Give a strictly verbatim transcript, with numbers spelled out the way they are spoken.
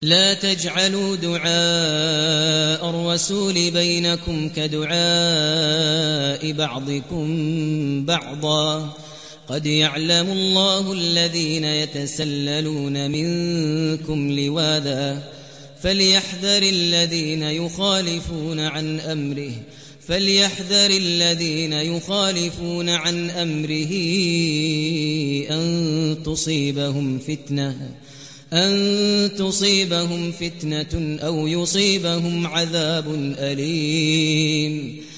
لا تجعلوا دعاء الرسول بينكم كدعاء بعضكم بعضا قد يعلم الله الذين يتسللون منكم لواذا فليحذر الذين يخالفون عن أمره فليحذر الذين يخالفون عن أمره أن تصيبهم فتنة أن تصيبهم فتنة أو يصيبهم عذاب أليم